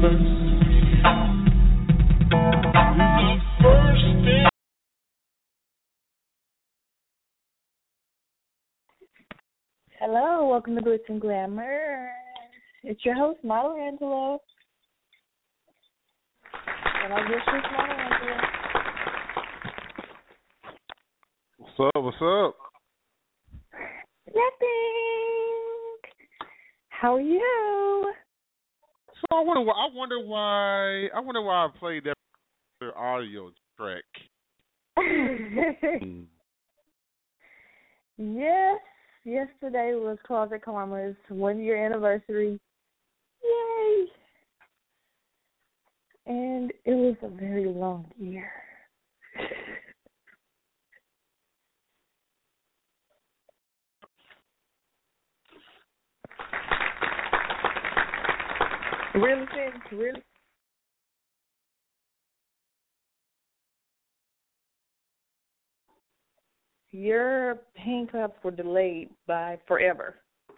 Hello, welcome to Glitz and Glamour. It's your host, Model Angela. And I guess it's Model Angela. What's up? What's up? Nothing. How are you? So I wonder why I played that audio track. Yes, yesterday was Closet Karma's 1-year anniversary. Yay! And it was a very long year. Really, Sid? Really? Your hand claps were delayed by forever.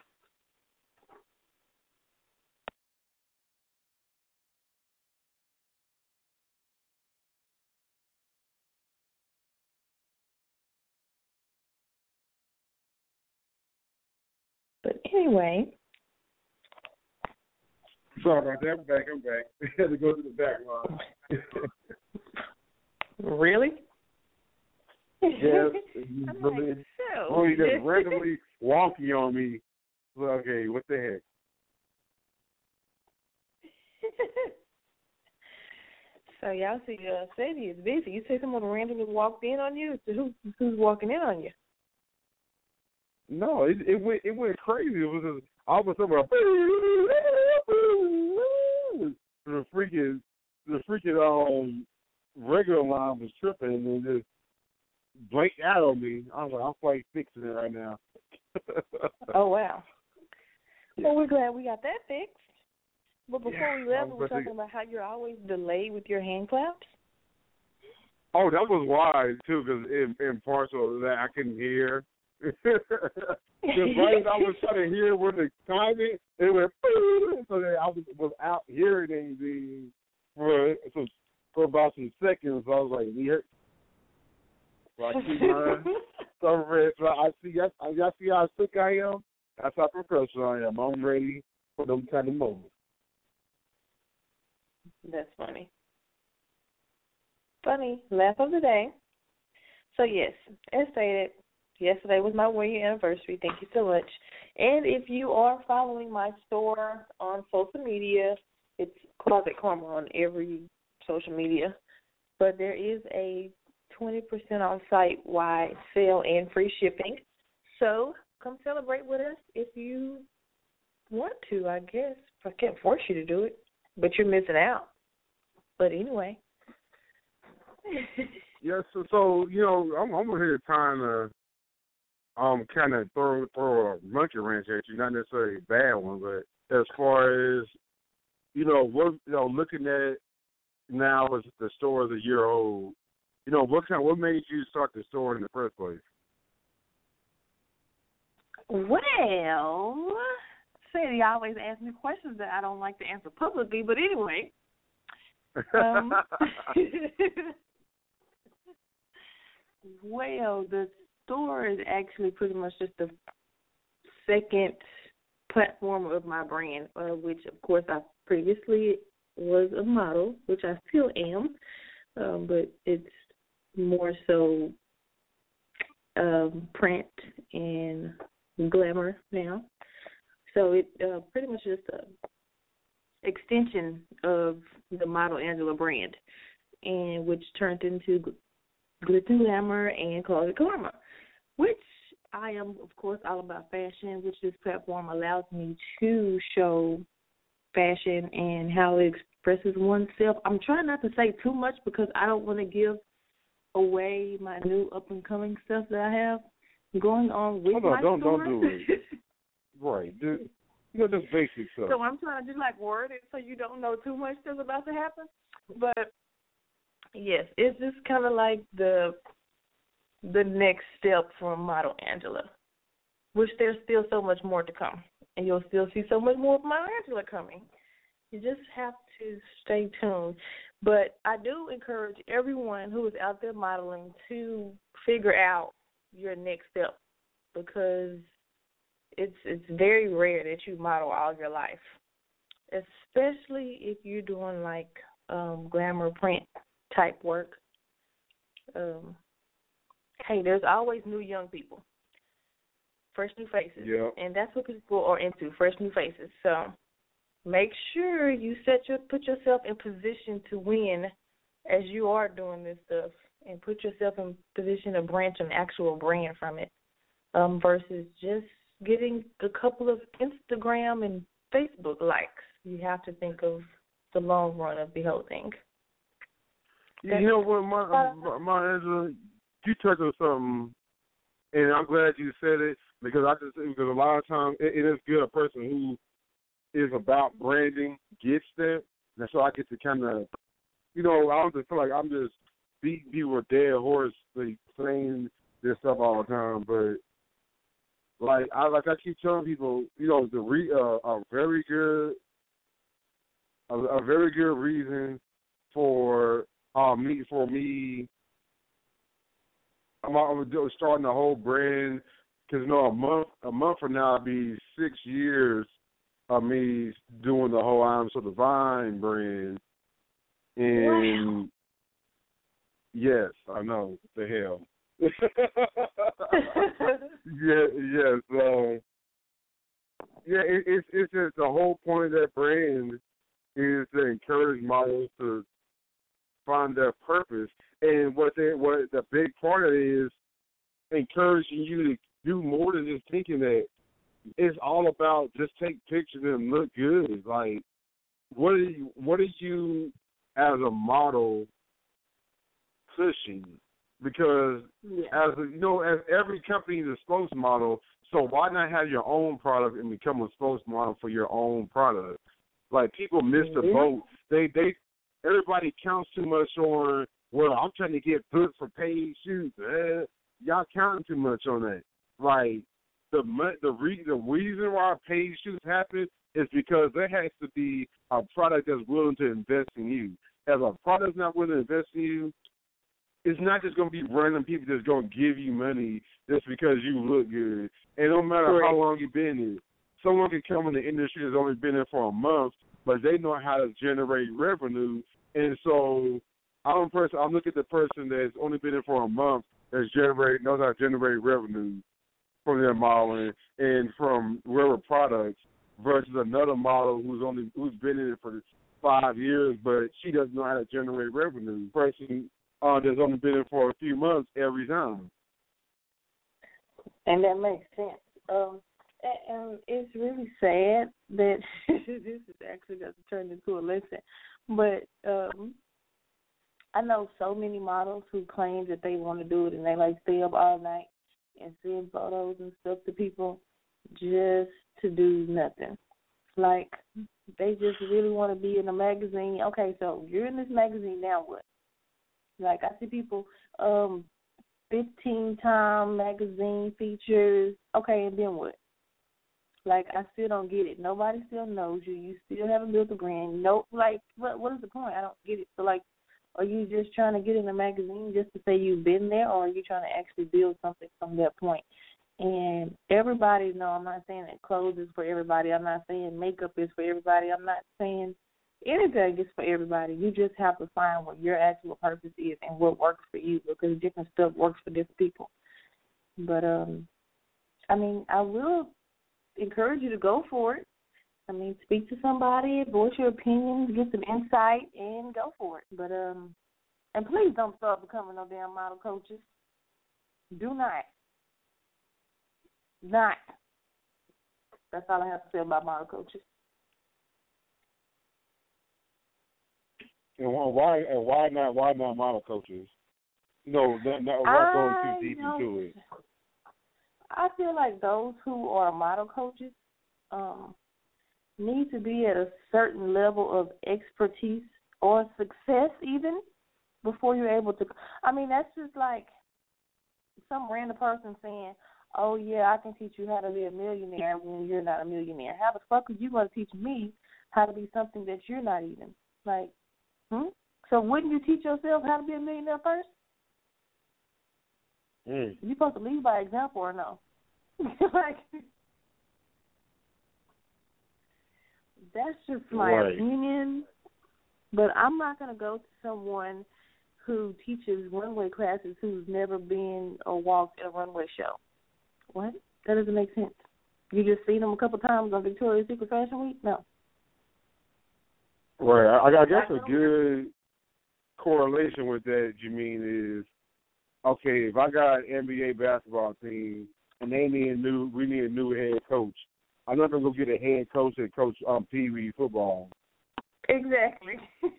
But anyway. Sorry about that. I'm back. I had to go to the back line. Really? Yes. I'm like, so. Oh, you just randomly wonky on me. Well, okay, what the heck? So y'all see, Sadie is busy. You say someone randomly walked in on you? So who's walking in on you? No, it went crazy. It was just all of a sudden the freaking regular line was tripping and then just blanked out on me. I was like, I'm quite fixing it right now. Oh wow. Well, we're glad we got that fixed. But before we left, we were talking about how you're always delayed with your hand claps. Oh, that was wise too, because in parts of that I couldn't hear. Because right as I was trying to hear where the timing, it went so that I was out hearing anything for about some seconds. So I was like, weird. So I keep mine. So I see how sick I am. That's how professional I am. I'm ready for them kind of moments. That's funny. Funny. Laugh of the day. So, yes, as stated, yesterday was my 1-year anniversary. Thank you so much. And if you are following my store on social media, it's Closet Karma on every social media. But there is a 20% on site-wide sale and free shipping. So come celebrate with us if you want to, I guess. I can't force you to do it, but you're missing out. But anyway. Yes, so you know, I'm over here trying to kind of throw a monkey wrench at you, not necessarily a bad one, but as far as looking at it now as the store is a year old, what made you start the store in the first place? Well, Sadie always asks me questions that I don't like to answer publicly, but anyway. Well, the store is actually pretty much just the second platform of my brand, which, of course, I previously was a model, which I still am, but it's more so print and glamour now. So it pretty much just a extension of the Model Angela brand, and which turned into Glitz and Glamour and Closet Karma, which I am, of course, all about fashion, which this platform allows me to show fashion and how it expresses oneself. I'm trying not to say too much because I don't want to give away my new up-and-coming stuff that I have going on with my store. Don't do it. Right. Just basic stuff. So I'm trying to just word it so you don't know too much that's about to happen. But yes, it's just kind of like the next step from Model Angela, which there's still so much more to come, and you'll still see so much more of Model Angela coming. You just have to stay tuned. But I do encourage everyone who is out there modeling to figure out your next step, because it's very rare that you model all your life, especially if you're doing like glamour print type work. Hey, there's always new young people, fresh new faces, and that's what people are into, fresh new faces. So make sure you put yourself in position to win as you are doing this stuff, and put yourself in position to branch an actual brand from it, versus just getting a couple of Instagram and Facebook likes. You have to think of the long run of the whole thing. You know what, my Angela, you touched on something, and I'm glad you said it, because a lot of times it is good a person who is about branding gets that, and so I get to kind of, I don't just feel like I'm just beating people with dead horse, like saying this stuff all the time, but like I keep telling people, a very good reason for me. I'm starting the whole brand, because a month from now it'll be 6 years of me doing the whole I'm So Divine brand, and wow. Yes, I know the hell. It's just the whole point of that brand is to encourage models to find their purpose, and what the big part of it is encouraging you to do more than just thinking that it's all about just take pictures and look good. Like, what are you as a model pushing? Because as every company is a spokesmodel, so why not have your own product and become a spokesmodel for your own product? Like, people miss the boat. Everybody counts too much on, well, I'm trying to get booked for paid shoots. Y'all counting too much on that. Like, the reason why paid shoots happen is because there has to be a product that's willing to invest in you. If a product's not willing to invest in you, it's not just going to be random people that's going to give you money just because you look good. And no matter how long you've been in, someone can come in the industry that's only been in for a month, but they know how to generate revenue. And so I look at the person that's only been in for a month knows how to generate revenue from their modeling and from wherever products, versus another model who's been in it for 5 years, but she doesn't know how to generate revenue. Person that's only been in for a few months every time. And that makes sense. And it's really sad that this is actually going to turn into a lesson. But I know so many models who claim that they want to do it, and they like stay up all night and send photos and stuff to people just to do nothing. Like, they just really want to be in a magazine. Okay, so you're in this magazine, now what? Like, I see people 15-time magazine features. Okay, and then what? Like, I still don't get it. Nobody still knows you. You still haven't built a brand. No, like, what is the point? I don't get it. So, like, are you just trying to get in a magazine just to say you've been there, or are you trying to actually build something from that point? And everybody, no, I'm not saying that clothes is for everybody. I'm not saying makeup is for everybody. I'm not saying anything is for everybody. You just have to find what your actual purpose is and what works for you, because different stuff works for different people. But, I mean, I will encourage you to go for it. I mean, speak to somebody, voice your opinions, get some insight, and go for it. But, and please don't start becoming no damn model coaches. Do not. Not. That's all I have to say about model coaches. And why not model coaches? No, not going too deep into it. I feel like those who are model coaches need to be at a certain level of expertise or success even before you're able to. I mean, that's just like some random person saying, oh, yeah, I can teach you how to be a millionaire when you're not a millionaire. How the fuck are you going to teach me how to be something that you're not even. Like, So wouldn't you teach yourself how to be a millionaire first? You're supposed to lead by example or no? Like, that's just my opinion. But I'm not going to go to someone who teaches runway classes who's never been or walked a runway show. What? That doesn't make sense. You just seen them a couple times on Victoria's Secret Fashion Week? No. Right. I guess a good correlation with that, Jameen, is, okay, if I got an NBA basketball team and we need a new head coach, I'm not going to go get a head coach that coach Pee Wee football. Exactly.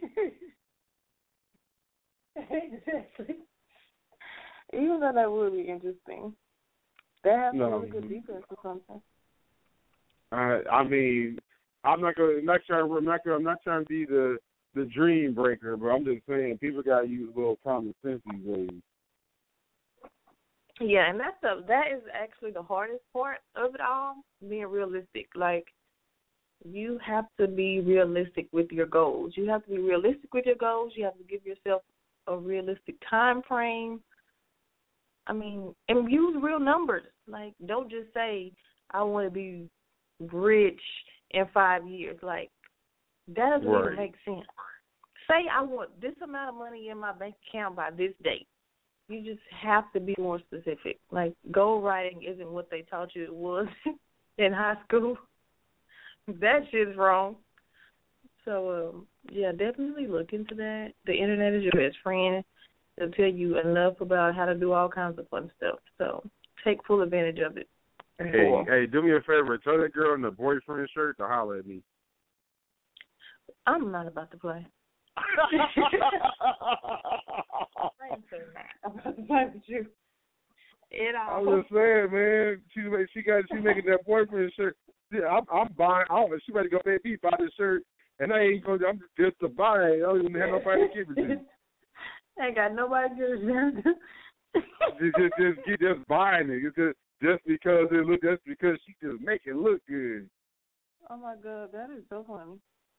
Exactly. Even though that would be interesting. They have some really good defense or something. I mean, I'm not trying to be the dream breaker, but I'm just saying people got to use a little common sense these days. Yeah, and that is actually the hardest part of it all, being realistic. Like, you have to be realistic with your goals. You have to be realistic with your goals. You have to give yourself a realistic time frame. I mean, and use real numbers. Like, don't just say, I want to be rich in 5 years. Like, that doesn't even make sense. Say, I want this amount of money in my bank account by this date. You just have to be more specific. Like, goal writing isn't what they taught you it was in high school. That shit's wrong. So, yeah, definitely look into that. The internet is your best friend. It'll tell you enough about how to do all kinds of fun stuff. So, take full advantage of it. Hey, do me a favor. Tell that girl in the boyfriend shirt to holler at me. I'm not about to play. I ain't saying that. I'm about to play with you. I'm just saying, man. She's making that boyfriend shirt. Yeah, I'm buying. She better go pay me buy this shirt, and I ain't going. I'm just to buy it. I don't even have nobody to give it to. I ain't got nobody to give it to. just buying it. It's just because it look. Just because she just make it look good. Oh my God, that is so funny.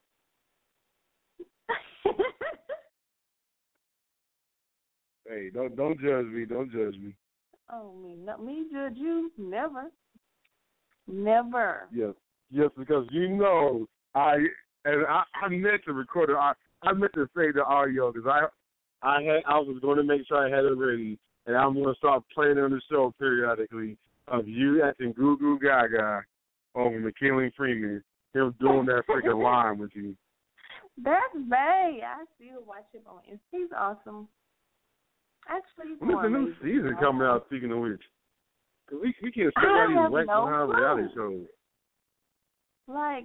Hey, don't judge me. Don't judge me. Oh, me judge you? Never. Never. Yes, because I meant to record it. I meant to say the audio because I was going to make sure I had it ready, and I'm going to start playing it on the show periodically of you acting Goo Goo Gaga over McKinley Freeman, him doing that freaking line with you. That's Bay. I still watch him on Instagram. He's awesome. Actually, when's the new season coming out, speaking of which? Because we can't sit right these wreck behind reality shows. Like,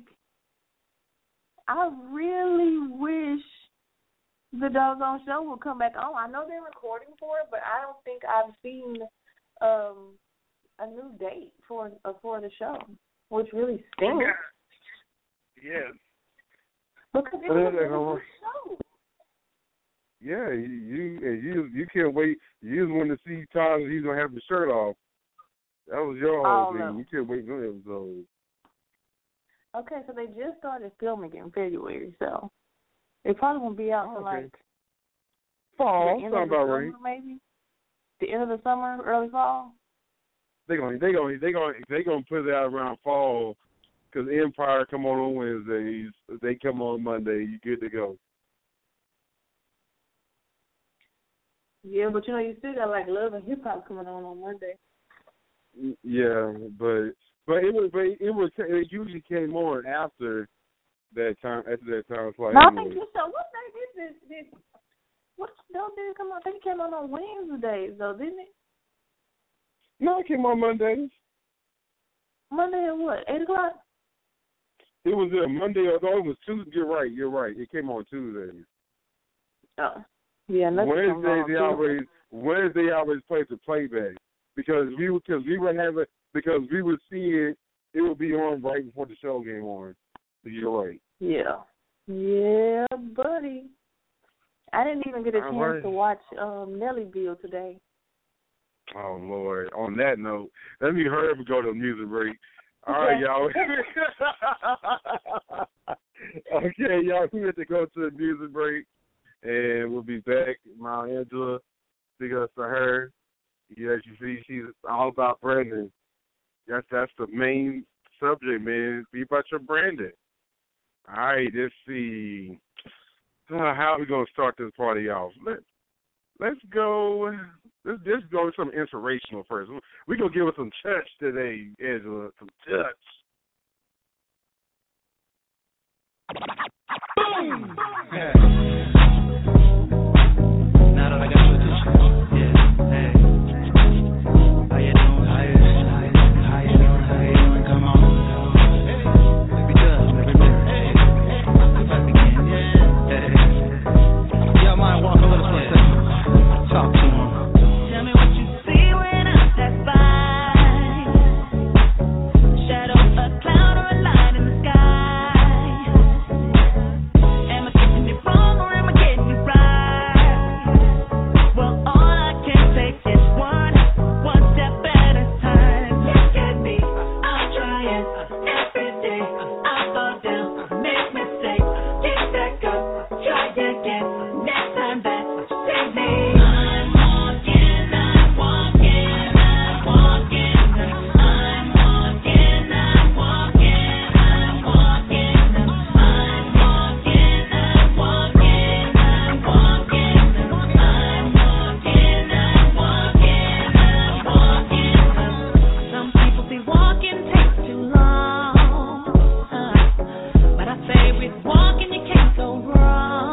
I really wish the doggone show will come back on. I know they're recording for it, but I don't think I've seen a new date for the show, which really stinks. Yes. Because it was a good show. Yeah, you can't wait. You just want to see times he's gonna have the shirt off. That was your whole thing. No. You can't wait for episodes. Okay, so they just started filming in February, so it probably won't be out till like fall. Sounds about right. Maybe the end of the summer, early fall. They gonna put it out around fall because Empire come on Wednesdays. They come on Monday. You good to go. Yeah, but you still got like Love and Hip Hop coming on Monday. Yeah, but it usually came on after that time. Slot. No, I think so. What day is this? What show did it come on? I think it came on Wednesdays though, didn't it? No, it came on Mondays. Monday at what? 8:00? It was Monday. Although it was Tuesday. You're right. It came on Tuesdays. Oh. Yeah, Wednesday they always play the playback because we would see it would be on right before the show came on. So you're right. Yeah, buddy. I didn't even get a chance to watch Nellyville today. Oh Lord! On that note, let me hurry up and go to a music break. All right, y'all. Okay, y'all, we have to go to the music break, and we'll be back. Mount Angela, big ups to her. Yeah, as you see, she's all about branding. That's the main subject, man. Be about your branding. All right, let's see. How are we going to start this party off? Let's go. Let's go with something inspirational first. We're going to give us some touch today, Angela. Some touch. Boom! Yeah. Now that I got your attention, yeah, hey. How you doing? How you doing? Come on. Baby girl, baby girl. Hey. If I begin, hey. Y'all mind walking with us for a second? Talk to him. Tell me what you see when I pass by. Shadow, a cloud, or a light in the sky. Am I getting it wrong or am I getting it right? Well, all I can take is one step at a time. Look at me, I'm trying every day. I fall down, make mistakes, get back up, try again. Next time that you take me. I'm walking, I'm walking, I'm walking. I'm walking, I'm walking, I'm walking. I'm walking, I'm walking, I'm walking. I'm walking, I'm walking, I'm walking. Some people say walking takes too long, but I say with walking you can't go wrong.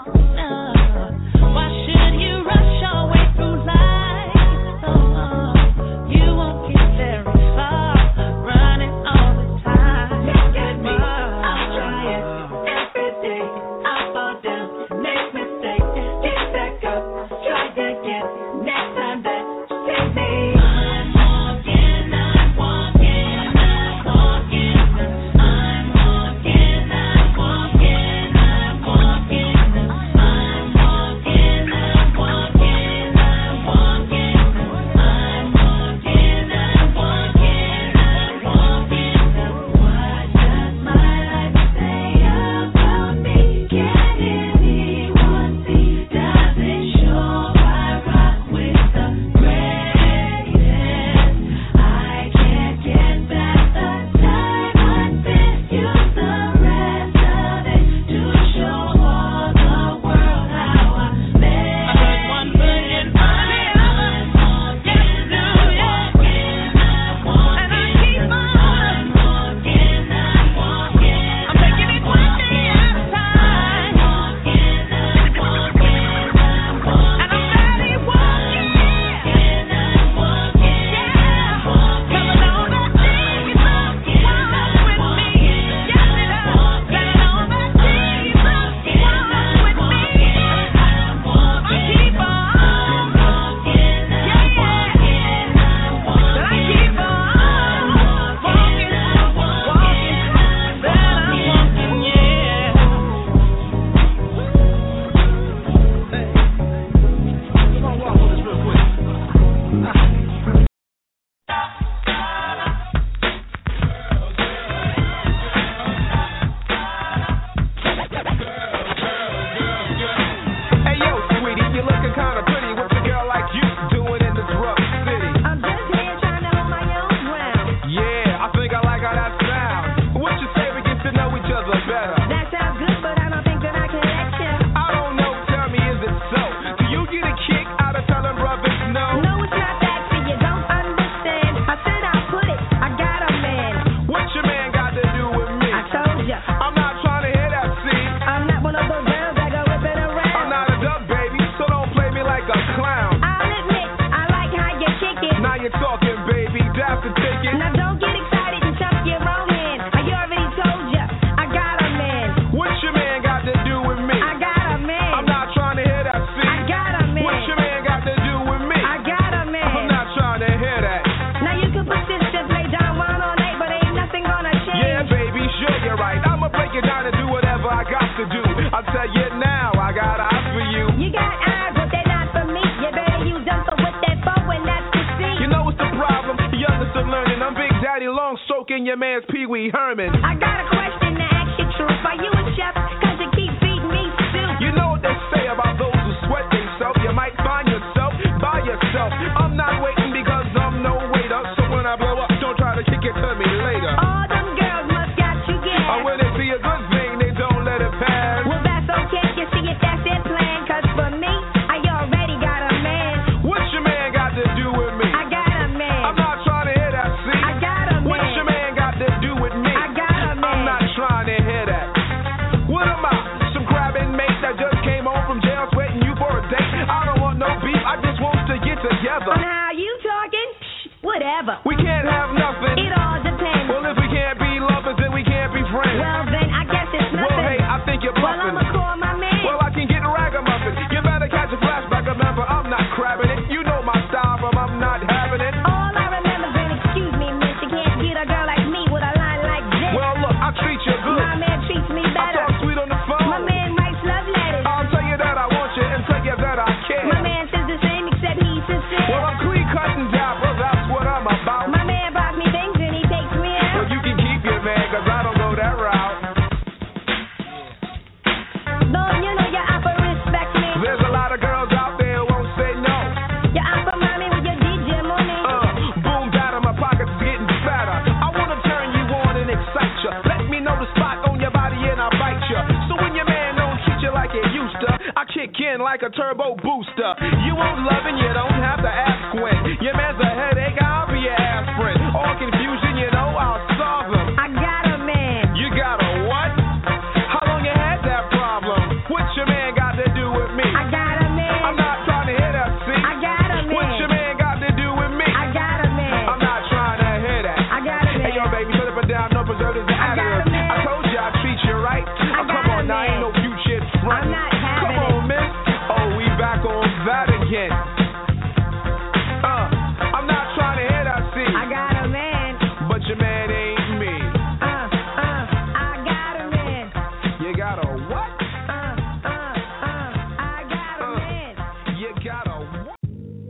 Why should you rush your way through life? You won't get very far running all the time. Look at me, I'm trying every day. I fall down, make mistakes, get back up, try again. Next time that you take me. I'm walking, I'm walking, I'm walking. I'm walking, I'm walking, I'm walking. I'm walking, I'm walking, I'm walking. I'm walking, I'm walking, I'm walking. What does my life say about me? Can anyone see? Does it show I rock with the greatest? I can't get back the time I spent. Use the rest of it to show all the world how I live. I put one foot in front of the other. Yes, do it. And I keep on. I'm walking, I'm walking. I'm taking it one day at a time. I'm walking, I'm walking, I'm walking. And I'm steady walking. I'm walking, I'm walking. Coming on back, Jesus, walk with me. Yes, it is. Coming on back, Jesus, walk with me. I keep on. Yeah, yeah. I keep on walking, that I'm walking, yeah. Hey, we're gonna walk on this real quick. Hey yo, sweetie, you looking kinda pretty. What's a girl like you doing in this rough city? I'm just here trying to hold my own ground. Yeah, I think I like how that sounds. What you say we get to know each other better? That sounds good, but I don't think that I can let you. I don't know, tell me, is it so? Do you get a kick out of telling brothers no? No, it's not that, so you don't understand. I said I'll put it, I got a man. What your man got to do with me? I told ya, I'm not trying to hear that, see? I'm not one of those girls that go whipping I'm around. not a duck, baby, so don't play me like a clown. I'll admit, I like how you kick it. Now you're talking, baby, that's the ticket. Now don't get excited and chuck your own hand. I already told ya, I got a man. What your man got to do with me? I got a man. I'm not trying to hear that, see? I got a man. What your man got to do with me? I got a man. I'm not trying to hear that. Now you can persist to play Don Juan all night, but ain't nothing gonna change. Yeah, baby, sure you're right. I'ma break it down and do whatever I got to do. I'll tell you now, I got eyes for you. You got eyes, but they're not for me. You better use them for what they're for, and that's to see. You know what's the problem? Young and still learning. I'm Big Daddy Long stroking your man's Pee Wee Herman. I got a question to ask you, truth. Are you you a chef, 'cause you keep feeding me stew. You know what they say about those who sweat themselves. You might find yourself by yourself. I'm not waiting because I'm no waiter. So when I blow up, don't try to kick it to me later. All them girls must got you gas. Or when they see a good thing, they don't let it pass. Well, that's okay, you see if that's their plan. 'Cause for me, I already got a man. What's your man got to do with me? I got a man. I'm not trying to hear that, see? I got a man. What's your man got to do with me? I got a man. I'm not trying to hear that. What am I? Some crabbing mate that just came home from jail sweating you for a date? I don't want no beef, I just want to get together. On how you talking? Psh, whatever. We can't have nothing. It all depends. Well, if we can't be lovers, then we can't be friends. Well, then I guess it's nothing. Well, hey, I think you're Well, bluffing. I'ma call my man. Well, I can get a ragamuffin. You better catch a flashback. Remember, I'm not crabbing it. You know my style, but I'm not having it. All I remember is, excuse me, miss, you can't get a girl like me with a line like this. Well, look, I treat you good. My man treats me I better. talk sweet on the phone. My man writes love letters. I'll tell you that I want you and tell you that I care. My man says the same except he's sincere. Well, I'm clean cut and dapper. That's what I'm about. My man buys me things and he takes me out. Well, you can keep your man, 'cause I don't go that route. Lord, you know you offer respect me. There's a lot of girls out there who won't say no. You offer mommy with your DJ money. Boom, data, my pockets getting fatter. I want to turn you on and excite you. Let me know the spot on your body and I'll bite you. So when your man don't treat you like he used to, I kick in like a turbo booster. You won't love and you don't have to ask when. Your man's a headache, I'll be your aspirin. All confusion, you know I'll solve them. I got a man. You got a what? How long you had that problem? What's your man got to do with me? I got a man. I'm not trying to hear that, see? I got a man. What's your man got to do with me? I got a man. I'm not trying to hear that. I got a man. Hey, yo, baby, put up and down, no preservatives and I got a additives. man. I told you I treat you right. got Come on, a now man. ain't no cute shit front. I'm not having Come on, it. miss. Oh, we back on that again. I'm not trying to hear that, see? I got a man. But your man ain't me. I got a man. You got a what? I got a man. You got a what?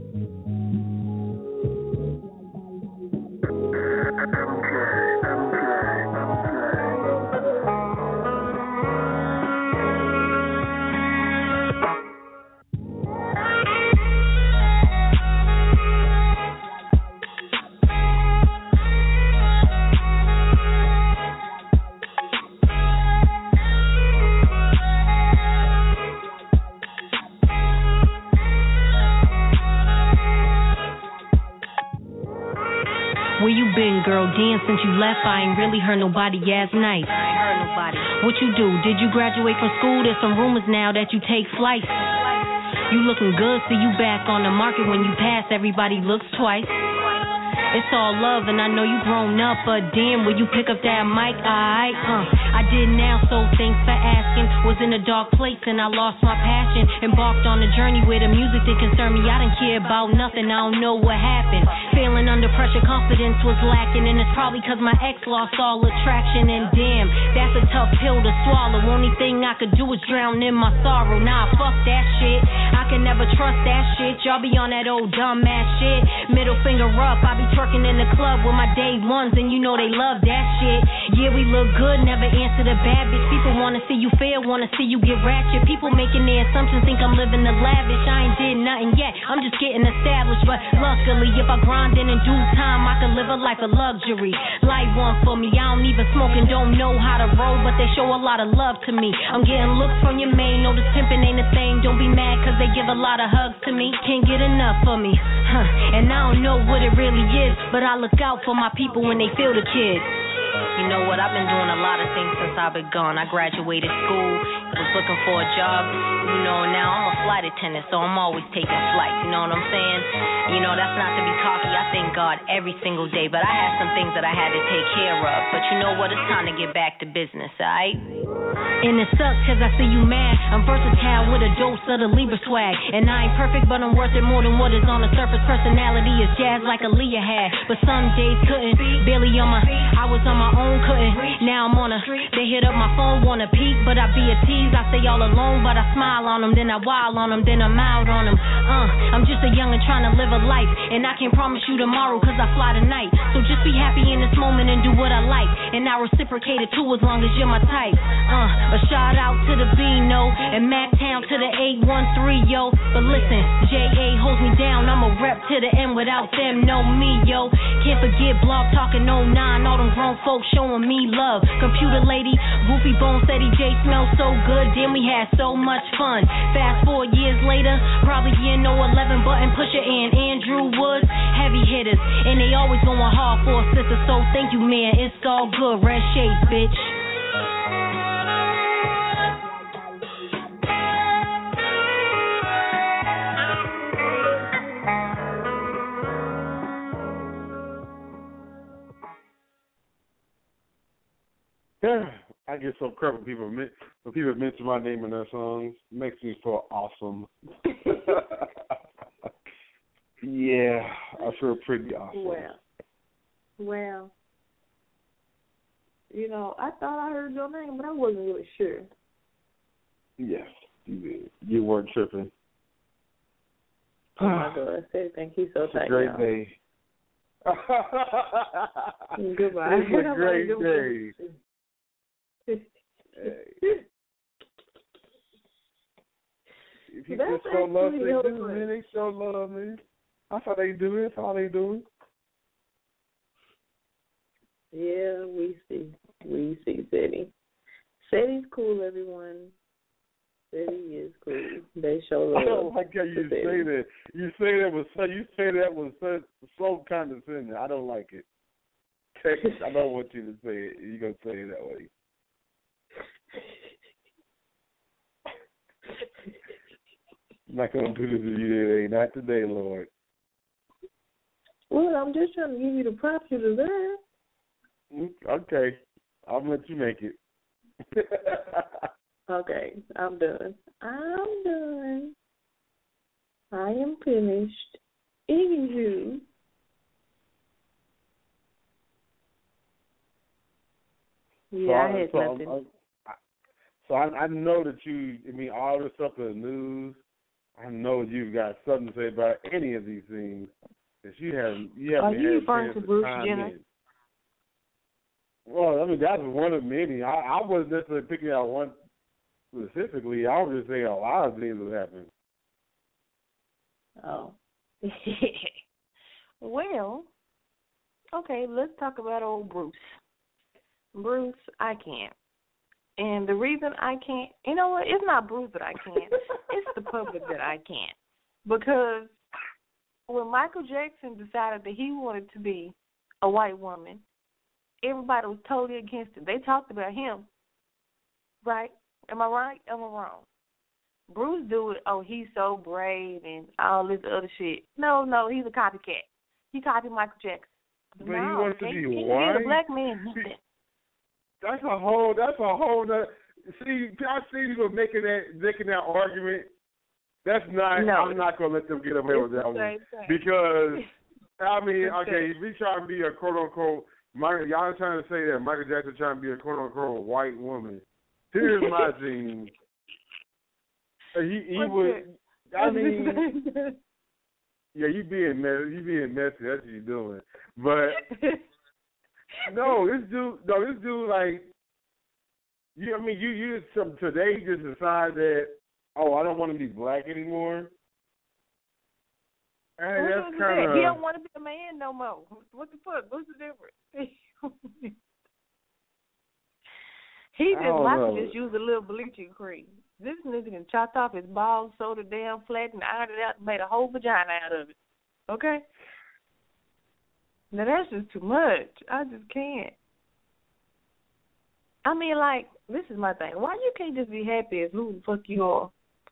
Where you been, girl? Damn, since you left, I ain't really heard nobody last night. What you do? Did you graduate from school? There's some rumors now that you take flights. You looking good, see you back on the market. When you pass, everybody looks twice. It's all love, and I know you grown up, but damn, will you pick up that mic? I did now, so thanks for asking. Was in a dark place, and I lost my passion. Embarked on a journey where the music didn't concern me. I didn't care about nothing, I don't know what happened. Feeling under pressure, confidence was lacking, and it's probably cause my ex lost all attraction. And damn, that's a tough pill to swallow. Only thing I could do is drown in my sorrow. Nah, fuck that shit, I can never trust that shit. Y'all be on that old dumb ass shit. Middle finger up, I be twerking in the club with my day ones, and you know they love that shit. Yeah, we look good, never answer the bad bitch. People wanna see you fail, wanna see you get ratchet. People making their assumptions, think I'm living the lavish. I ain't did nothing yet, I'm just getting established. But luckily, if I grind in due time, I can live a life of luxury. Light one for me, I don't even smoke and don't know how to roll, but they show a lot of love to me. I'm getting looks from your main, no, this pimping ain't a thing. Don't be mad cause they give a lot of hugs to me. Can't get enough of me, and I don't know what it really is, but I look out for my people when they feel the kid. You know what, I've been doing a lot of things since I've been gone. I graduated school, was looking for a job. You know, now I'm a flight attendant, so I'm always taking flights. You know what I'm saying? You know, that's not to be cocky. I thank God every single day, but I had some things that I had to take care of. But you know what, it's time to get back to business, alright? And it sucks cause I see you mad. I'm versatile down with a dose of the Libra swag. And I ain't perfect, but I'm worth it more than what is on the surface. Personality is jazz like Aaliyah had, but some days couldn't. Barely on my, I was on my own, couldn't. Now I'm on a, they hit up my phone, wanna peek, but I be a tease. I stay all alone, but I smile on them, then I wild on them, then I'm out on them. I'm just a youngin' trying to live a life, and I can't promise you tomorrow, cause I fly tonight. So just be happy in this moment and do what I like, and I reciprocate it too as long as you're my type. A shout out to the Beano, and Mactown to the 813, yo. But listen, J.A. holds me down, I'm a rep to the end, without them, know me, yo. Can't forget Blog Talking 09, all them grown folks showing me love. Computer lady, Goofy Bone said J smells so good, then we had so much fun. Fast 4 years later, probably in 011, Button Pusher and Andrew Woods, heavy hitters, and they always going hard for a sister, so thank you, man, it's all good. Red shades, bitch. Yeah, I get so crap when people mention my name in their songs. It makes me feel awesome. Yeah, I feel pretty awesome. Well, you know, I thought I heard your name, but I wasn't really sure. Yes, you did. You weren't tripping. Oh my God, I thank you so much. It's a great day. Goodbye. It's a great day. If you just show love to them, they show love, man. That's how they do it. That's how they do it. Yeah, we see. We see Ceddy. Ceddy's cool, everyone. Ceddy is cool. They show love. I don't like how you say that. You say that with so condescending. I don't like it. I don't want you to say it. You're gonna say it that way. I'm not gonna do this to you today. Not today, Lord. Well, I'm just trying to give you the props you deserve. Okay, I'll let you make it. Okay, I'm done. I am finished. Anywho. Yeah, I had nothing. I know that all this stuff in the news, I know you've got something to say about any of these things that you haven't Are you had referring to Bruce Jenner? Well, I mean, that's one of many. I wasn't necessarily picking out one specifically. I was just saying a lot of things have happened. Oh. Well, okay, let's talk about old Bruce. Bruce, I can't. And the reason I can't, you know what, it's not Bruce that I can't. It's the public that I can't. Because when Michael Jackson decided that he wanted to be a white woman, everybody was totally against it. They talked about him, right? Am I right? Am I wrong? Bruce do it, oh, he's so brave and all this other shit. No, he's a copycat. He copied Michael Jackson. But he wants to be white? He's a black man. That's a whole see, I see you making that argument. That's not, no, I'm not going to let them get away with that one. Because, I mean, okay, if we try to be a quote-unquote, y'all trying to say that Michael Jackson trying to be a quote-unquote white woman. Here's my thing. He would, I mean, yeah, you being messy. That's what you're doing. But this dude, like, you just today just decide that, oh, I don't want to be black anymore. And that's kind of. He don't want to be a man no more. What the fuck? What's the difference? He just like to just use a little bleaching cream. This nigga can chopped off his balls, sewed it down flat, and ironed it out and made a whole vagina out of it. Okay? Now, that's just too much. I just can't. I mean, like, this is my thing. Why you can't just be happy as who the fuck you are?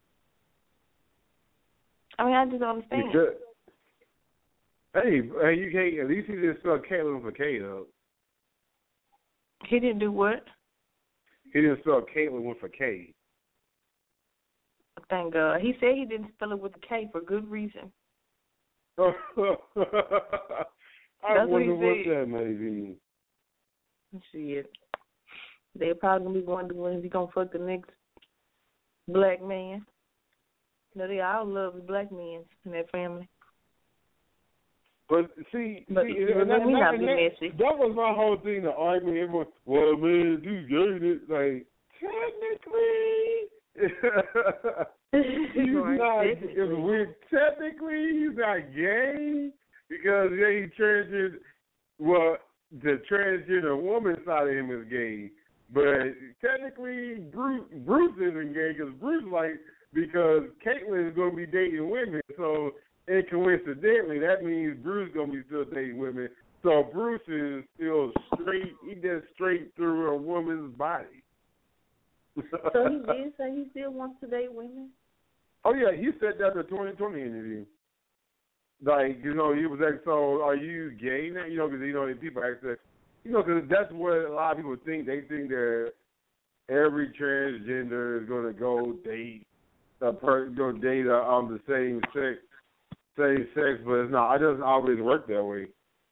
I mean, I just don't understand. Because, hey, you can't, at least he didn't spell Caitlyn for K, though. He didn't do what? He didn't spell Caitlyn with a K. thank God. He said he didn't spell it with a K for good reason. I That's what he wonder what said. that may be. Shit. They're probably gonna be wondering when he gonna fuck the next black man. No, they all love black men in their family. But see, But and let me not be messy. that was my whole thing. The argument, everyone, well, man, you gay. Like, technically, he's not. It's weird. Technically, he's not gay because he transgender. Well, the transgender woman side of him is gay, but technically, Bruce isn't gay because Caitlyn is going to be dating women, so. And coincidentally, that means Bruce gonna be still dating women. So Bruce is still straight. He just straight through a woman's body. So he did say he still wants to date women? Oh yeah, he said that in the 2020 interview. Like, he was like, so are you gay now? Because people ask that. Because that's what a lot of people think. They think that every transgender is gonna go date the same sex. Same sex, but it's not. It doesn't always work that way,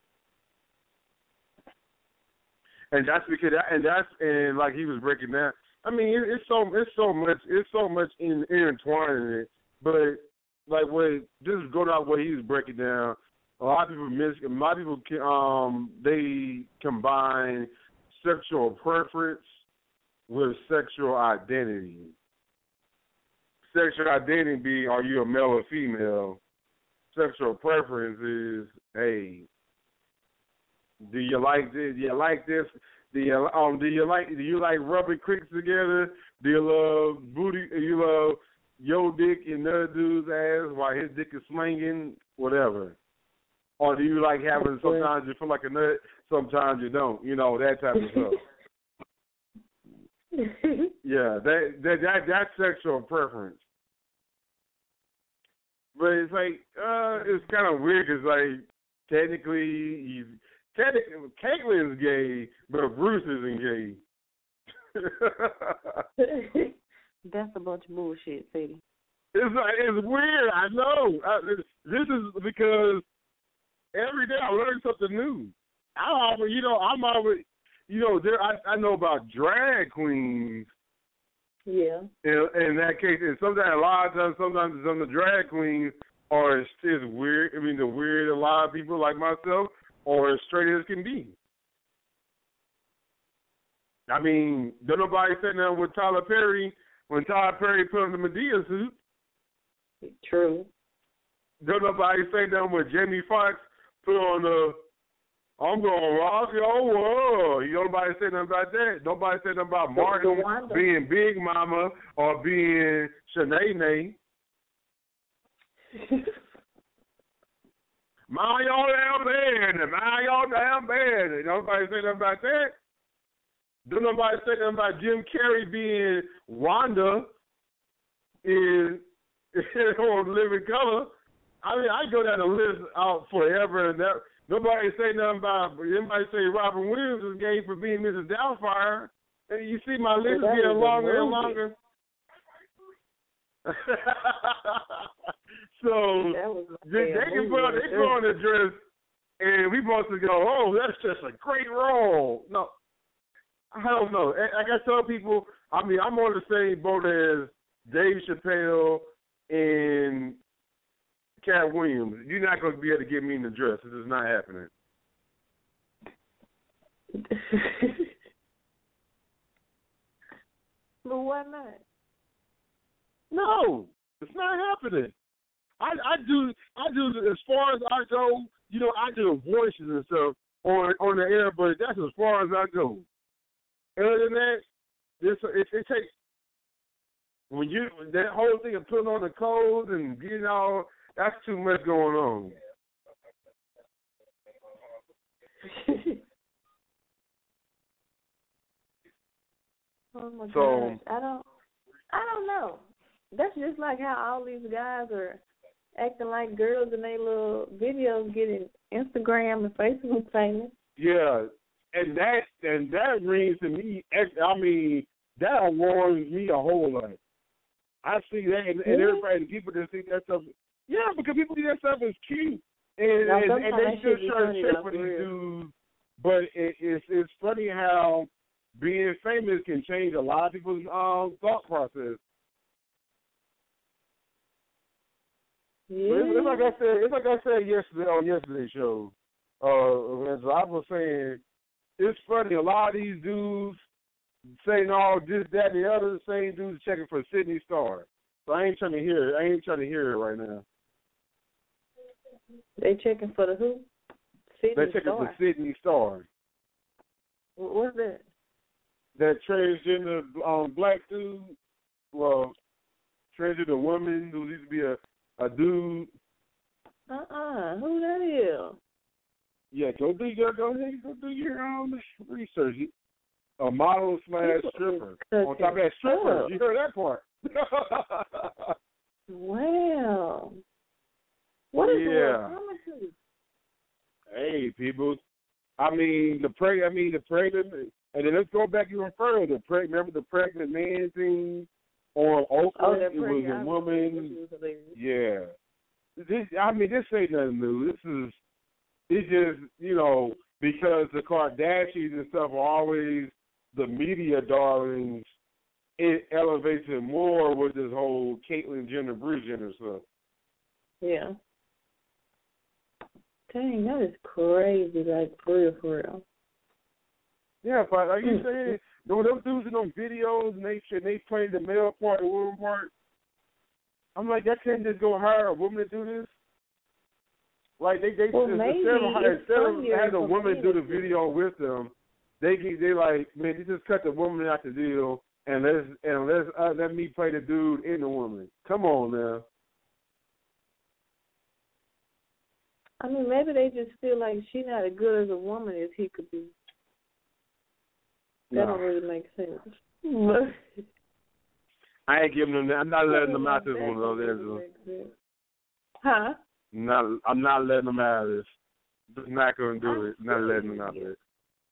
and that's because and like he was breaking down. I mean, it's so much intertwined in it. But like just going out what he was breaking down, a lot of people they combine sexual preference with sexual identity. Sexual identity being, are you a male or female? Sexual preference is, hey, do you like this? Do you like this? Do you like rubbing cricks together? Do you love booty? You love your dick in another dude's ass while his dick is slinging, whatever? Or do you like having, sometimes you feel like a nut, sometimes you don't, that type of stuff. Yeah, that's sexual preference. But it's like, it's kind of weird because, like, technically, Caitlyn's gay, but Bruce isn't gay. That's a bunch of bullshit, Sadie. It's weird, I know. This is because every day I learn something new. I know about drag queens. Yeah. In that case, and sometimes some of the drag queens are as weird. I mean, the weird a lot of people like myself, or as straight as can be. I mean, don't nobody sit down with Tyler Perry when Tyler Perry put on the Medea suit. True. Don't nobody sit down with Jamie Foxx put on the I'm going to rock your world. Nobody say nothing about that. Nobody say nothing about Martin being Big Mama or being Shanae. Mind your damn bed. Nobody say nothing about that. Don't nobody say nothing about Jim Carrey being Wanda in on Living Color. I mean, I go down the list out forever and that. Nobody say nothing about. Anybody say Robin Williams is gay for being Mrs. Doubtfire. And you see my list is getting longer and longer. So they can put on the dress, and we supposed to go, oh, that's just a great role. No, I don't know. Like I tell people, I mean, I'm on the same boat as Dave Chappelle and Cat Williams. You're not going to be able to get me in the dress. This is not happening. But why not? No, it's not happening. I do as far as I go. I do the voices and stuff on the air, but that's as far as I go. Other than that, it takes when that whole thing of putting on the clothes and getting all. That's too much going on. Oh my gosh. I don't know. That's just like how all these guys are acting like girls in their little videos getting Instagram and Facebook famous. Yeah, and that rings to me. I mean, that alarms me a whole lot. I see that, and everybody, the people that see that stuff. Yeah, because people see that stuff as cute, and they still try to check for these dudes. But it's funny how being famous can change a lot of people's thought process. Yeah. It's like I said yesterday on yesterday's show. As I was saying, it's funny. A lot of these dudes saying all this, that, and the other. Same dudes checking for Sydney Star. So I ain't trying to hear it. I ain't trying to hear it right now. They checking for the who? They're checking for Sydney Star. What's that? That transgender black dude. Well, transgender woman who used to be a dude. Who that is? Yeah, go do your research. A model / stripper. On top of that, stripper. You heard that part. Wow. What is the Hey, people. I mean the pregnant, and then let's go back even further. Remember the pregnant man thing on Oprah? It was a woman. Yeah. This ain't nothing new. It's just, because the Kardashians and stuff are always the media darlings, it elevates it more with this whole Caitlyn Jenner, Bruce Jenner stuff. Yeah. Dang, that is crazy, like, for real. Yeah, but are you saying, those dudes in those videos, and they play the male part, the woman part, I'm like, that can't just go hire a woman to do this? Like, instead of having a woman do the video with them, they like, man, you just cut the woman out the deal, and let me play the dude in the woman. Come on now. I mean, maybe they just feel like she's not as good as a woman as he could be. That don't really make sense. I ain't giving them that. I'm not letting them out this one, though, Angela. Huh? I'm not letting them out of this. Just not going to do it. Not letting them out of it.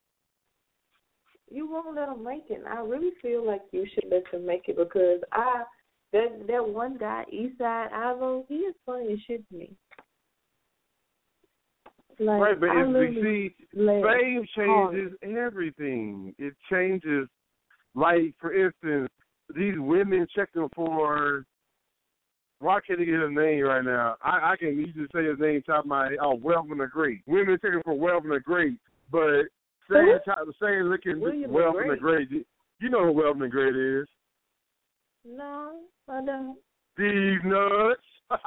You won't let them make it. I really feel like you should let them make it because that one guy, Eastside Ivo, he is funny as shit to me. Like, right, but fame changes everything. It changes, like, for instance, these women checking for, why can't I get his name right now? I can easily say his name top of my head. Oh, Welvin the Great. Women checking for Welvin the Great, but saying looking Welvin the Great. You know who Welvin the Great is? No, I don't. These nuts.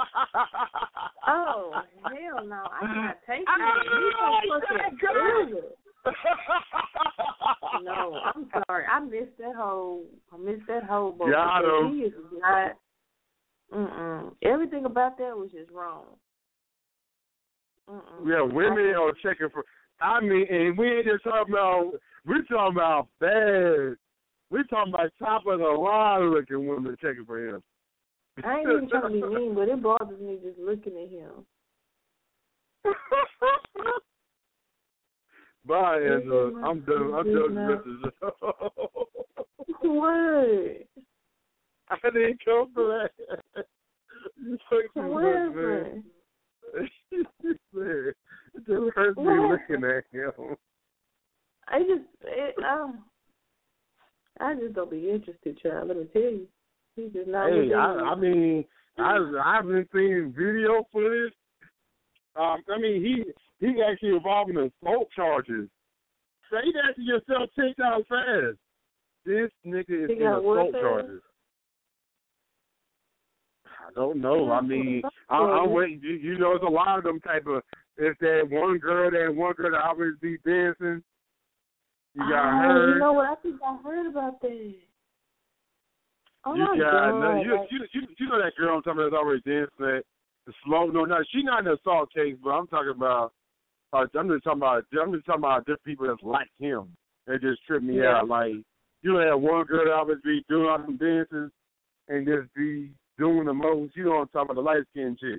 Oh, hell no. I cannot take it. No, I'm sorry. I missed that whole boat. He is not. Everything about that was just wrong. Yeah, women are checking for. I mean, and we ain't just talking about. We're talking about bad. We're talking about top of the line looking women checking for him. I ain't even trying to be mean, but it bothers me just looking at him. Bye, Angela. I'm done with this. What? I didn't come for that. You took too much, man. It just hurts me looking at him. I just don't be interested, child. Let me tell you. He's just not. Hey, I mean, I've been seeing video footage. I mean, he actually involved in assault charges. Say that to yourself 10 times fast. This nigga is in assault charges. I don't know. I mean, I'm waiting. You know, it's a lot of them type of. If that one girl that always be dancing. You got her. You know what? I think I heard about that. Oh you my got God. You know that girl I'm talking about that's always dancing at the slow. No, she's not in an assault case, but I'm talking about. I'm just talking about different people that's like him. They just trip me out. Like you know that one girl that always be doing all them dances and just be doing the most. You know what I'm talking about, the light skinned chick.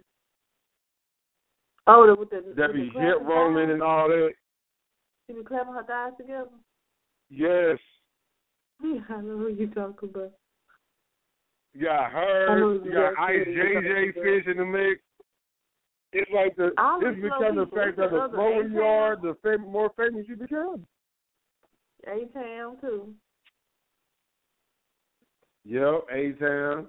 Oh, with the that be hip rolling and all that. She be clapping her thighs together? Yes. I know who you talking about. You got her. You got IJJ Fish in the mix. It's like it's become the fact that the slower you are, the more famous you become. A-Town too. Yep, A-Town.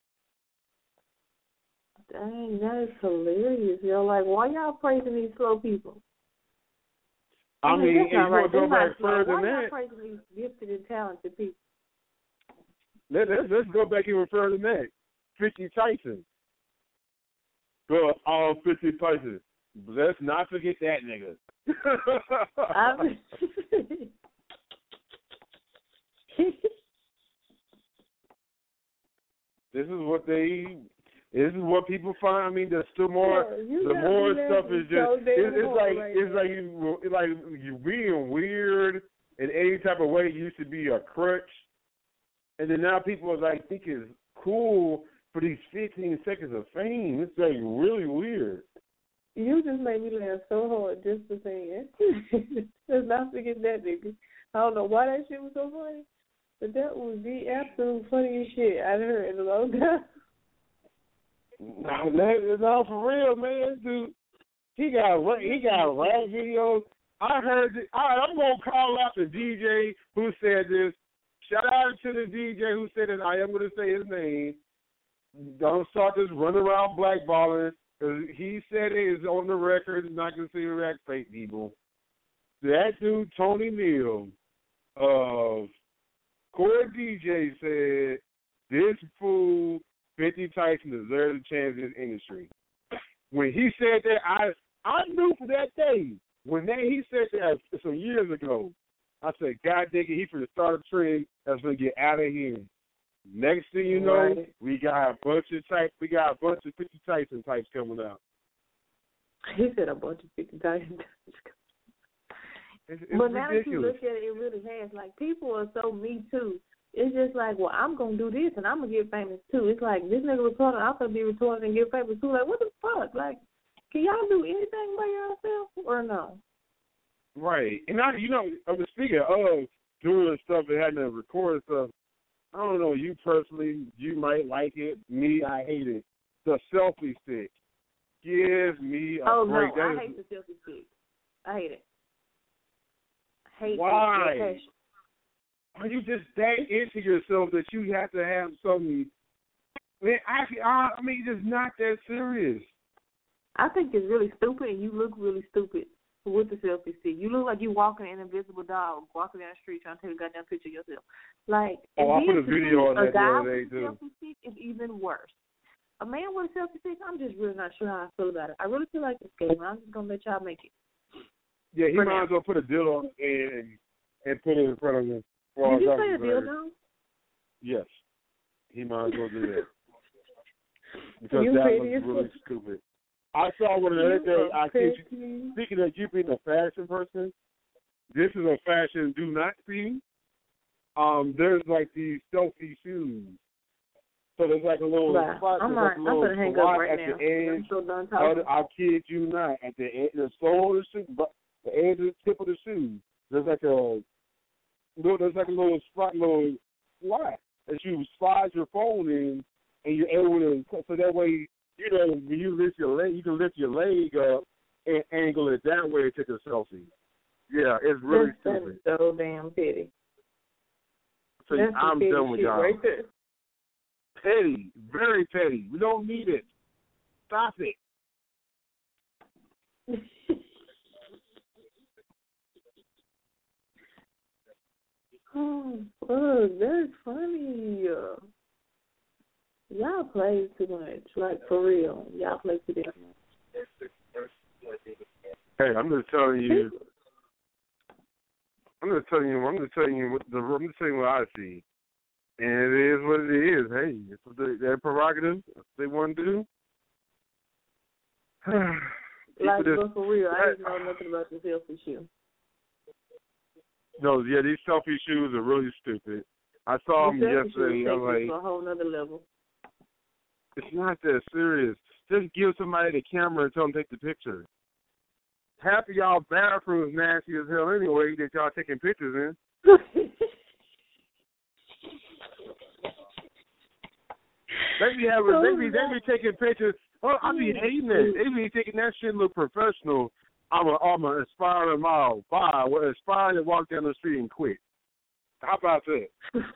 Dang, that is hilarious. Yo, like, why y'all praising these slow people? I mean, if you want to go back further than why that, y'all praising these gifted and talented people? Let's go back even further than that. 50 Tyson. Go all 50 Tyson. Let's not forget that nigga. This is what people find. I mean, there's still more. The more stuff is just. It's like you being weird in any type of way. It used to be a crutch, and then now people are like think it's cool for these 15 seconds of fame. It's like really weird. You just made me laugh so hard just for saying it. Let's not forget that nigga. I don't know why that shit was so funny, but that was the absolute funniest shit I've heard in a long time. No, for real, man, dude. He got rap videos. I heard it. All right, I'm gonna call out the DJ who said this. Shout out to the DJ who said it. I am gonna say his name. Don't start this running around blackballing. Cause he said it is on the record. It's not gonna say react fake people. That dude Tony Neal of Core DJ said this fool 50 Tyson deserves a chance in this industry. When he said that, I knew for that day. When he said that some years ago, I said, God dang it, he finna start a trend that's gonna get out of here. Next thing you know, we got a bunch of 50 Tyson types coming out. He said a bunch of 50 Tyson types. It's but ridiculous. Now that you look at it, it really has. Like, people are so me too. It's just like, well, I'm going to do this and I'm going to get famous too. It's like, this nigga retarded, I'm going to be retarded and get famous too. Like, what the fuck? Like, can y'all do anything by yourself or no? Right. And I was speaking of doing stuff and having to record stuff, I don't know, you personally, you might like it. Me, I hate it. The selfie stick. Give me a break. Oh, no, I hate the selfie stick. I hate it. Why? It. Are you just that into yourself that you have to have something? I mean, it's not that serious. I think it's really stupid, and you look really stupid with the selfie stick. You look like you walking an invisible dog, walking down the street trying to take a goddamn picture of yourself. Like, I put a video on that the other day, too. A guy with a selfie stick is even worse. A man with a selfie stick, I'm just really not sure how I feel about it. I really feel like it's game. I'm just going to let y'all make it. Yeah, he might as well put a dildo on it and put it in front of him. Did you say a dildo? Yes. He might as well do that. Because that was really stupid. I saw one the other day. Speaking of you being a fashion person, this is a fashion do not see. There's like these selfie shoes. So there's like a little spot. I'm gonna hang up right now. I'm so done talking. I kid you not. At the end, the sole of the shoe, the edge of the tip of the shoe, there's like a little spot, little slot that you slide your phone in, and you're able to. So that way, you know, when you lift your leg, you can lift your leg up and angle it that way to take a selfie. Yeah, it's really stupid. That's so damn petty. So that's I'm done with y'all. Right there. Petty, very petty. We don't need it. Stop it. Oh, look, that's funny. Y'all play too much, like for real. Y'all play too damn much. Hey, I'm just telling you. I'm just telling you what I see, and it is what it is. Hey, it's what their prerogative. If they want to do. Like, but for real, I didn't know nothing about the selfie shoe. No, yeah, these selfie shoes are really stupid. I saw them yesterday. I'm like, a whole nother level. It's not that serious. Just give somebody the camera and tell them to take the picture. Half of y'all bathrooms nasty as hell anyway that y'all taking pictures in. be taking pictures. Oh, I be hating that. They be thinking that shit look professional. I'm an aspiring model. Bye. Well, aspiring to walk down the street and quit. How about that?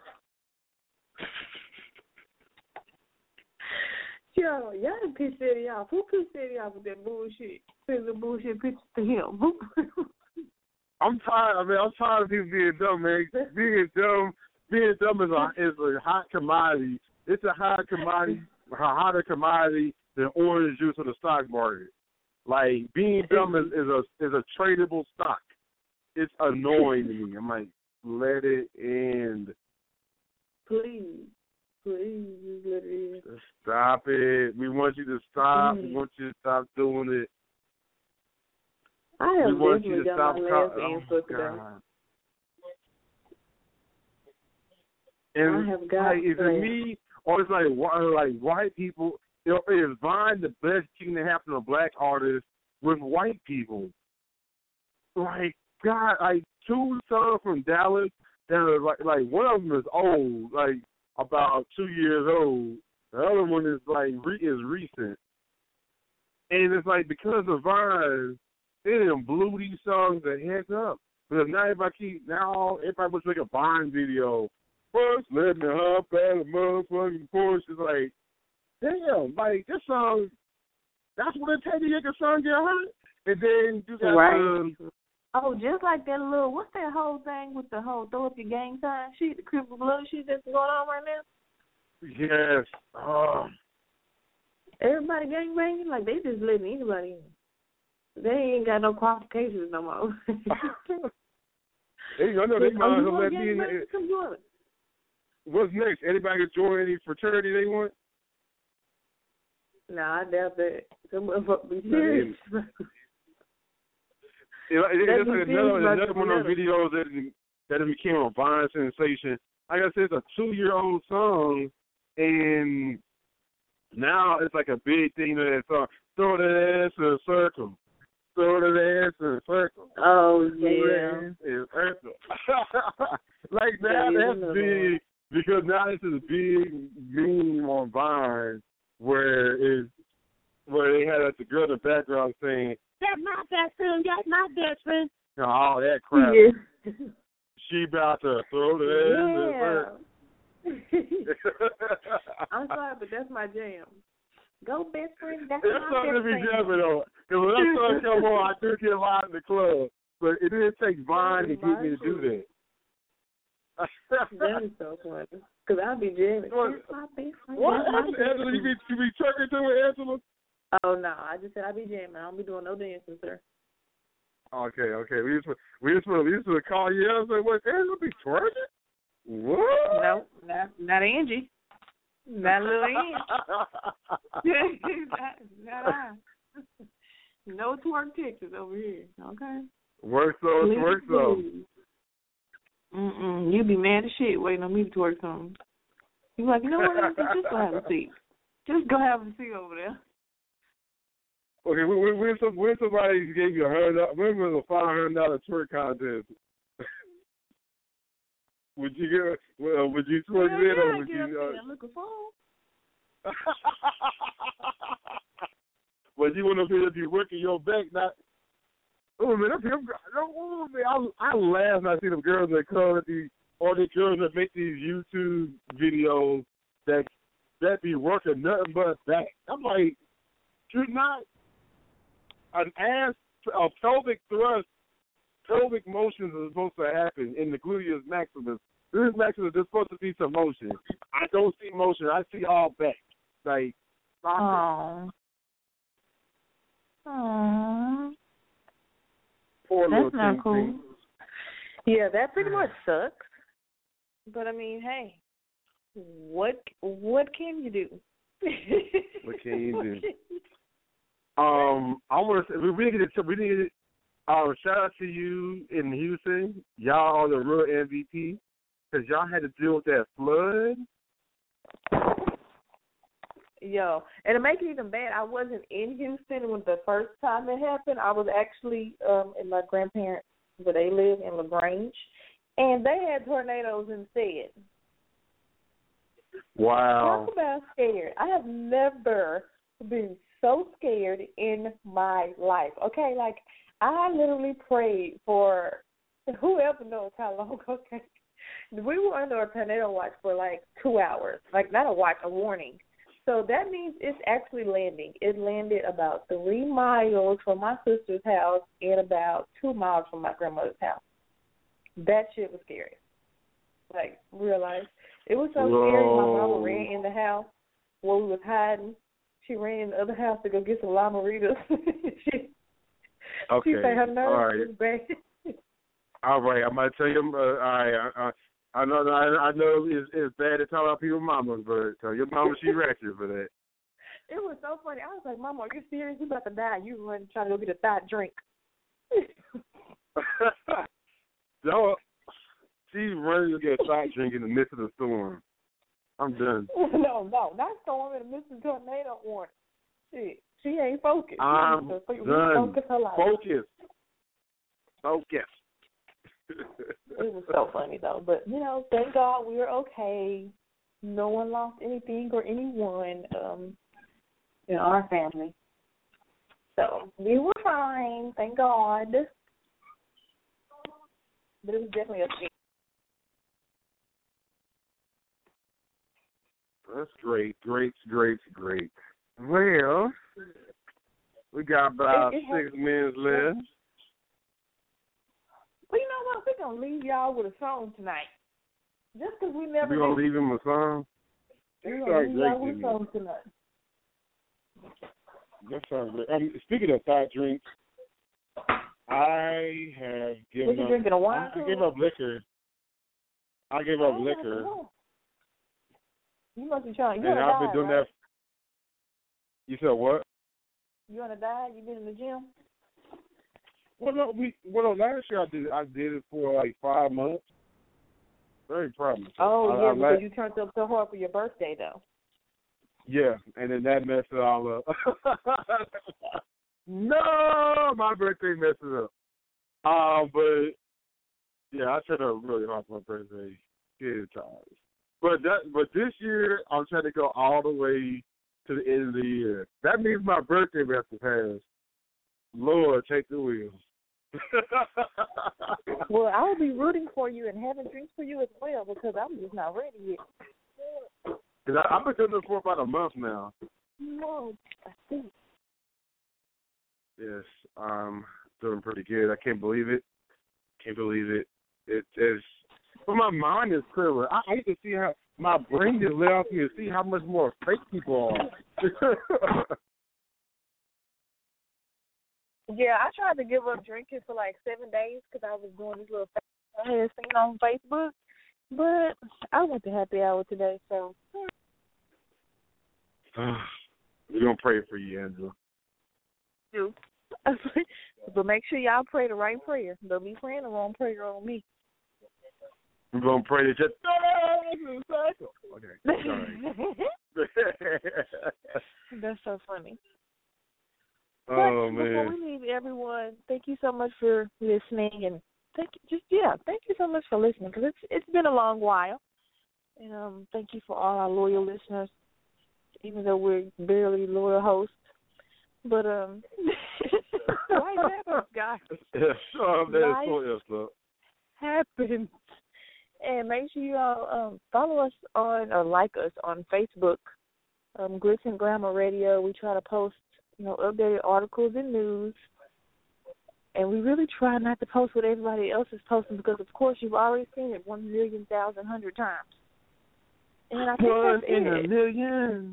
Yo, y'all pissed Eddie off. Who pissed Eddie off with that bullshit? Send the bullshit pictures to him. I'm tired. I'm tired of people being dumb, man. Being dumb is a hot commodity. It's a hot commodity, a hotter commodity than orange juice in the stock market. Like, being dumb is a tradable stock. It's annoying to me. I'm like, let it end. Please, just let it end. Stop it. We want you to stop. We want you to stop doing it. I have definitely got my last answer today. And I have got is it me or it's like white people? Is Vine the best thing to happen to black artists with white people? Like, God, like 2 songs from Dallas that are like one of them is old, like about 2 years old. The other one is like is recent, and it's like because of Vine, they done blew these songs the heck up. Because now everybody wants to make a Vine video. First, let me hop out of the motherfucking Porsche. It's like, damn, like this song, that's what it takes to make a song get hurt. And then you got right. Oh, just like that little, what's that whole thing with the whole throw up your gang sign shit, the Cripple Blood shit that's going on right now? Yes. Everybody gang banging, like they just letting anybody in. They ain't got no qualifications no more. I know they might as well let me in. Come join it. What's next? Anybody can join any fraternity they want? Nah, I doubt that. Some motherfuckers be serious. It's like another one of those videos that became a Vine sensation. Like I said, it's a 2-year-old song, and now it's like a big thing to that song. Throw that ass in a circle. Throw that ass in a circle. Oh, yeah. Like, now that's big, because now this is a big meme on Vine where they had the girl in the background saying, "That's my best friend, that's my best friend." You know, all that crap. Yeah. She about to throw the ass in the I'm sorry, but that's my jam. Go, best friend, that's my my best friend. Be jumping on. Because when that song come on, I do get live in the club. But it didn't take Vine to get me to do that. That is so funny. Because I'll be jamming. That's my best friend. What? Angela, you be trucking to it, Angela? Oh, no. I just said I be jamming. I don't be doing no dancing, sir. Okay. We just want to call you up and say, what, Angela be twerking? What? No, not Angie. Not little Angie. not I. No twerk pictures over here, okay? Work so. You be mad as shit waiting on me to twerk something. You like, you know what, Angie? Just go have a seat. Just go have a seat over there. Okay, when somebody gave you $100, when was a $500 twerk contest? Would you twerk it or would you? Looking for. But you want to be working your back, not. Oh man, I laugh when I see them girls that come at or the girls that make these YouTube videos that be working nothing but back. I'm like, you're not an ass, a pelvic thrust. Pelvic motions are supposed to happen in the gluteus maximus. Gluteus maximus is supposed to be some motion. I don't see motion. I see all back. Like, stop it. Aww. Poor That's not thing, cool. thing. Yeah, that pretty much sucks. But I mean, hey, what can you do? What can you do? I want to say we didn't get shout out to you in Houston. Y'all are the real MVP because y'all had to deal with that flood. Yo, and to make it even bad, I wasn't in Houston when the first time it happened. I was actually in my grandparents, where they live in LaGrange, and they had tornadoes instead. Wow. Talk about scared. I have never been so scared in my life. Okay, like I literally prayed for whoever knows how long. Okay, we were under a tornado watch for like 2 hours. Like not a watch, a warning. So that means it's actually landing. It landed about 3 miles from my sister's house and about 2 miles from my grandmother's house. That shit was scary. Like, real life. It was so scary. My mama ran in the house while we was hiding. She ran in the other house to go get some lamaritas. she said her nerves was bad. All right, I'm gonna tell you. I know it's bad to talk about people's mamas, but tell your mama she ratchet for that. It was so funny. I was like, Mama, are you serious? You about to die. You run trying to go get a thought drink. No, she's running to get a thought drink in the midst of the storm. I'm done. No, not storm in the midst of tornado warning. She ain't focused. I'm done. Focus her life. Focus. It was so funny though, but thank God we were okay. No one lost anything or anyone in our family, so we were fine. Thank God. But it was definitely a thing. That's great. Well, we got about 6 minutes left. Well, you know what? We're going to leave y'all with a song tonight. Just because we never... We're going to leave him a song? We're going to leave y'all with a song tonight. That sounds great. Speaking of thought drinks, I have given up... Was you drinking a wine? I gave up liquor. You must be trying... And I've been doing that... You said what? You on a diet? You been in the gym? Well, no, last year I did it for like 5 months. Very proud of myself. Oh, because you turned up so hard for your birthday, though. Yeah, and then that messed it all up. No, my birthday messed it up. But yeah, I turned up really hard for my birthday. Good times. But this year I'm trying to go all the way to the end of the year. That means my birthday has to pass. Lord, take the wheel. Well, I will be rooting for you and having drinks for you as well because I'm just not ready yet. Cause I've been doing this for about a month now. No, I see. Yes, I'm doing pretty good. I can't believe it. It is. But my mind is clearer. I hate to see how my brain just let off here to see how much more fake people are. Yeah, I tried to give up drinking for like 7 days because I was doing this little fast I had seen on Facebook. But I went to happy hour today, so. We're going to pray for you, Angela. Do. But make sure y'all pray the right prayer. Don't be praying the wrong prayer on me. We're going to pray that just... Okay, sorry. That's so funny. Oh, but man. Before we leave, everyone, thank you so much for listening, and thank you so much for listening because it's been a long while, and thank you for all our loyal listeners, even though we're barely loyal hosts. But why that, guys? Life happens, and make sure you all follow us on or like us on Facebook, Glitz and Glamour Radio. We try to post updated articles and news. And we really try not to post what everybody else is posting because, of course, you've already seen it 1,000,000 times. And I think One that's in it. a million.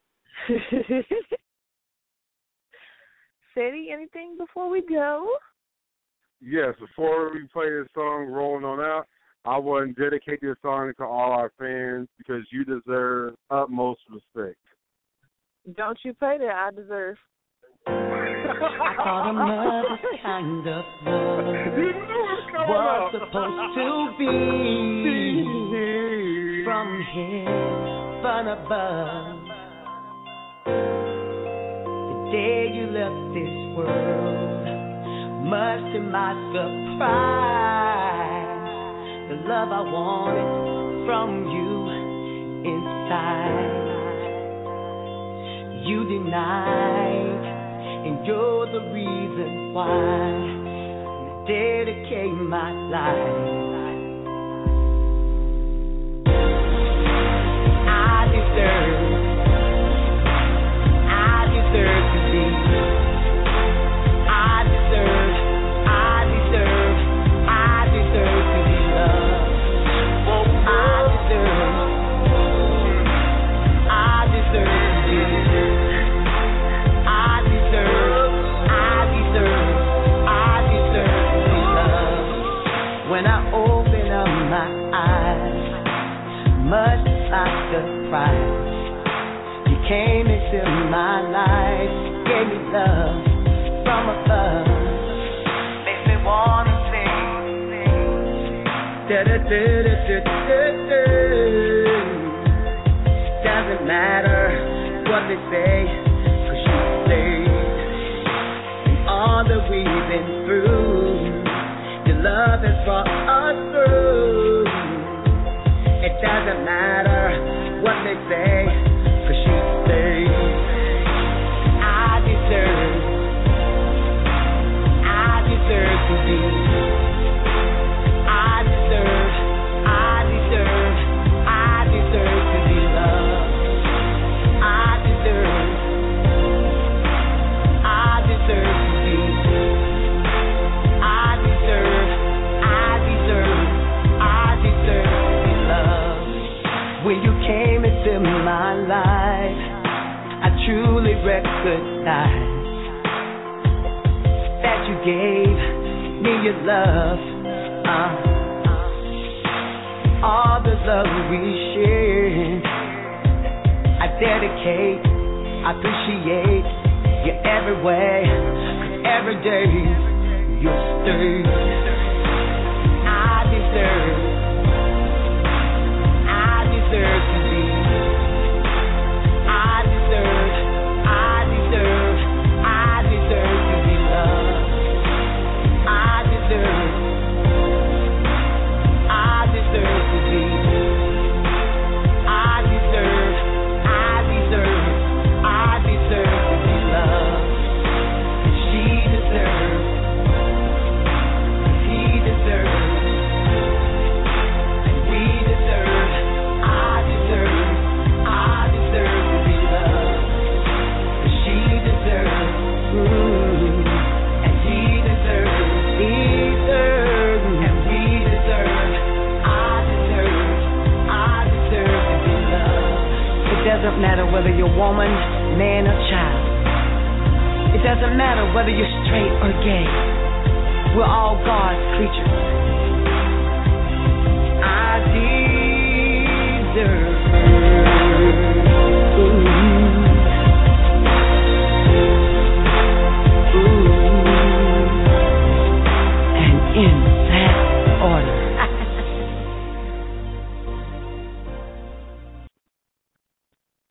Sadie, anything before we go? Yes, before we play this song, Rolling On Out, I want to dedicate this song to all our fans because you deserve utmost respect. Don't you pay that, I deserve. I thought a mother's kind of love was supposed to be from heaven above. The day you left this world, much to my surprise, the love I wanted from you instead sight. You denied, and you're the reason why I dedicate my life. I deserve to be. I deserve to be loved. I deserve to be. I deserve to be loved. When I open up my eyes, much like surprise, you came into my life, gave me love from above. Makes me wanna sing. Doesn't matter what they say, 'cause you stayed. And all that we've been through, your love has brought us through. It doesn't matter what they say, 'cause you stayed. I deserve to be. I deserve to be loved. I deserve to be. I deserve to be loved. When you came into my life, I truly recognized that you gave me your love. All the love we shared, I dedicate, I appreciate you every way, 'cause every day you stay. I deserve to be. I deserve to be loved. I deserve to be. I deserve to be loved. She deserves, he deserves, and we deserve. I deserve to be loved. She deserves, and he deserves, and we deserve. I deserve to be loved. It doesn't matter whether you're woman, man, or child. It doesn't matter whether you're straight or gay. We're all God's creatures. I deserve